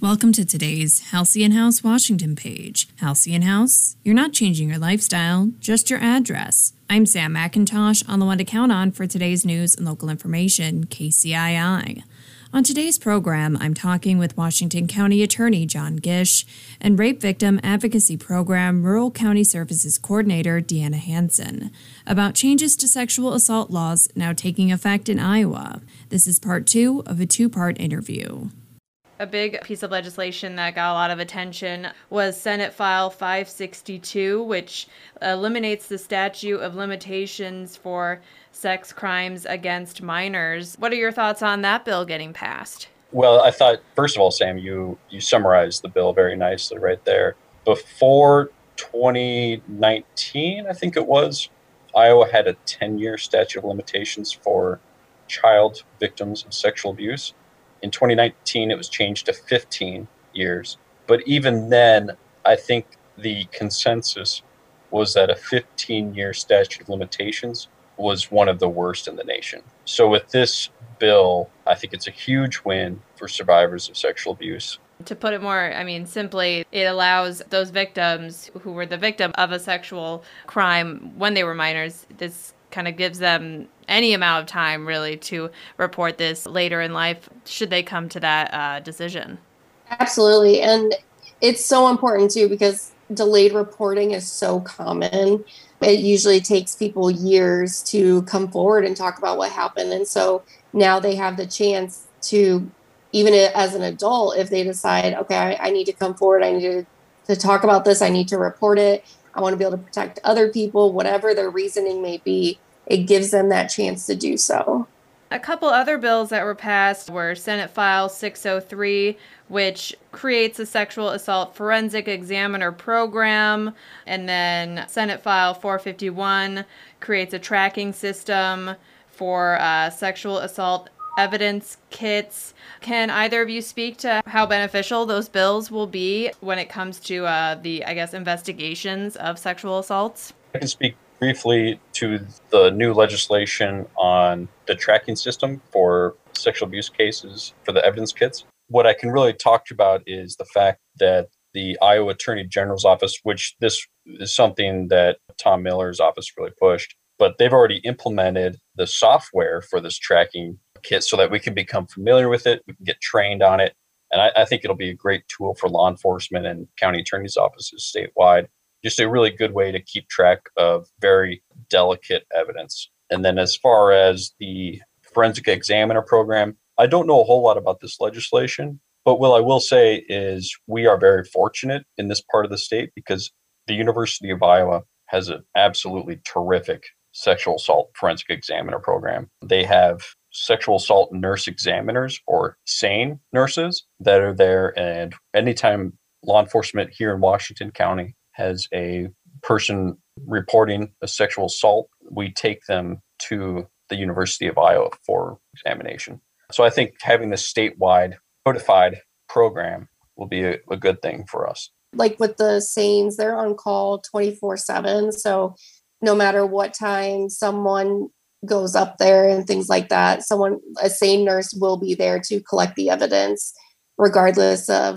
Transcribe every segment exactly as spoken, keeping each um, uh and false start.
Welcome to today's Halcyon House Washington page. Halcyon House, you're not changing your lifestyle, just your address. I'm Sam McIntosh, on the one to count on for today's news and local information, K C I I. On today's program, I'm talking with Washington County Attorney John Gish and Rape Victim Advocacy Program Rural County Services Coordinator Deanna Hansen about changes to sexual assault laws now taking effect in Iowa. This is part two of a two-part interview. A big piece of legislation that got a lot of attention was Senate File five sixty-two, which eliminates the statute of limitations for sex crimes against minors. What are your thoughts on that bill getting passed? Well, I thought, first of all, Sam, you, you summarized the bill very nicely right there. Before twenty nineteen, I think it was, Iowa had a ten-year statute of limitations for child victims of sexual abuse. In twenty nineteen, it was changed to fifteen years. But even then, I think the consensus was that a fifteen-year statute of limitations was one of the worst in the nation. So with this bill, I think it's a huge win for survivors of sexual abuse. To put it more, I mean, simply, it allows those victims who were the victim of a sexual crime when they were minors, this kind of gives them any amount of time, really, to report this later in life, should they come to that uh, decision. Absolutely. And it's so important, too, because delayed reporting is so common. It usually takes people years to come forward and talk about what happened. And so now they have the chance to, even as an adult, if they decide, okay, I, I need to come forward, I need to, to talk about this, I need to report it, I want to be able to protect other people, whatever their reasoning may be, it gives them that chance to do so. A couple other bills that were passed were Senate File six oh three, which creates a sexual assault forensic examiner program, and then Senate File four fifty-one creates a tracking system for uh, sexual assault evidence kits. Can either of you speak to how beneficial those bills will be when it comes to uh, the, I guess, investigations of sexual assaults? I can speak briefly to the new legislation on the tracking system for sexual abuse cases for the evidence kits. What I can really talk to you about is the fact that the Iowa Attorney General's office, which this is something that Tom Miller's office really pushed, but they've already implemented the software for this tracking kit so that we can become familiar with it, we can get trained on it. And I, I think it'll be a great tool for law enforcement and county attorneys' offices statewide. Just a really good way to keep track of very delicate evidence. And then as far as the forensic examiner program, I don't know a whole lot about this legislation, but what I will say is we are very fortunate in this part of the state because the University of Iowa has an absolutely terrific sexual assault forensic examiner program. They have sexual assault nurse examiners, or SANE nurses, that are there. And anytime law enforcement here in Washington County has a person reporting a sexual assault, we take them to the University of Iowa for examination. So I think having this statewide codified program will be a, a good thing for us. Like with the SANEs, they're on call twenty-four seven. So no matter what time someone goes up there and things like that, someone, a SANE nurse will be there to collect the evidence, regardless of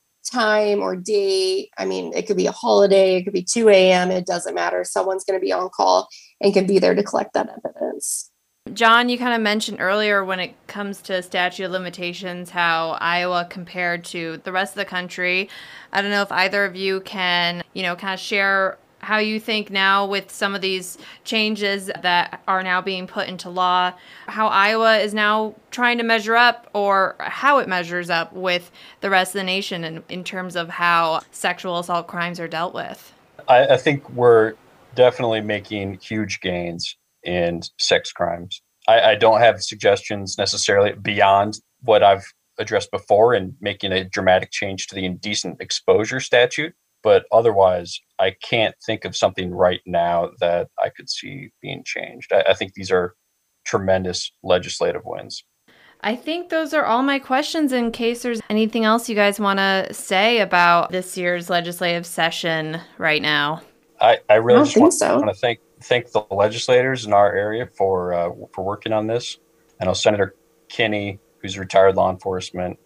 time or date. I mean, it could be a holiday, it could be two a.m. It doesn't matter. Someone's going to be on call and can be there to collect that evidence. John, you kind of mentioned earlier when it comes to statute of limitations, how Iowa compared to the rest of the country. I don't know if either of you can, you know, kind of share how you think now with some of these changes that are now being put into law, how Iowa is now trying to measure up, or how it measures up with the rest of the nation in, in terms of how sexual assault crimes are dealt with. I, I think we're definitely making huge gains in sex crimes. I, I don't have suggestions necessarily beyond what I've addressed before in making a dramatic change to the indecent exposure statute. But otherwise, I can't think of something right now that I could see being changed. I, I think these are tremendous legislative wins. I think those are all my questions. In case there's anything else you guys want to say about this year's legislative session right now. I, I really I don't just think want, so. want to thank thank the legislators in our area for uh, for working on this. I know Senator Kinney, who's retired law enforcement,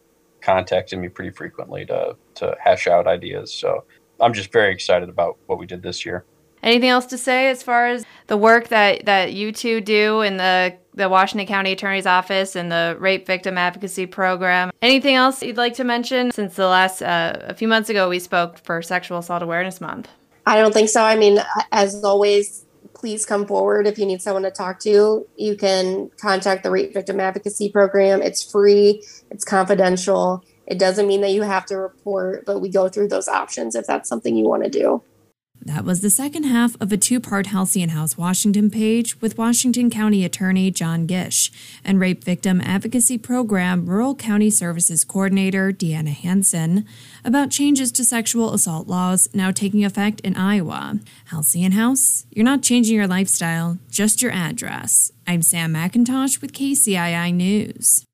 contacting me pretty frequently to, to hash out ideas. So I'm just very excited about what we did this year. Anything else to say as far as the work that, that you two do in the, the Washington County Attorney's Office and the Rape Victim Advocacy Program? Anything else you'd like to mention since the last, uh, a few months ago we spoke for Sexual Assault Awareness Month? I don't think so. I mean, as always, please come forward if you need someone to talk to. You can contact the Rape Victim Advocacy Program. It's free. It's confidential. It doesn't mean that you have to report, but we go through those options if that's something you want to do. That was the second half of a two-part Halcyon House Washington page with Washington County Attorney John Gish and Rape Victim Advocacy Program Rural County Services Coordinator Deanna Hansen about changes to sexual assault laws now taking effect in Iowa. Halcyon House, you're not changing your lifestyle, just your address. I'm Sam McIntosh with K C I I News.